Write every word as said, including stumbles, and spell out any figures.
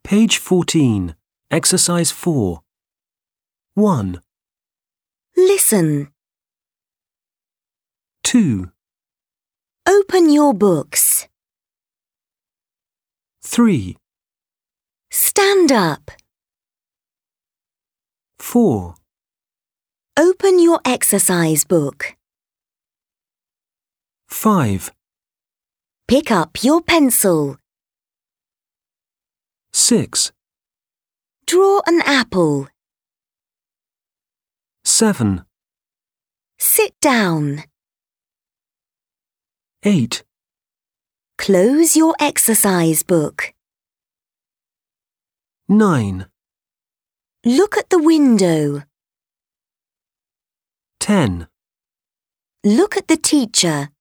Page fourteen, Exercise four. one, Listen. two, Open your books. three, Stand up. four, Open your exercise book. five, Pick up your pencil. six, Draw an apple. seven, Sit down. eight, Close your exercise book. nine, Look at the window. ten. Look at the teacher.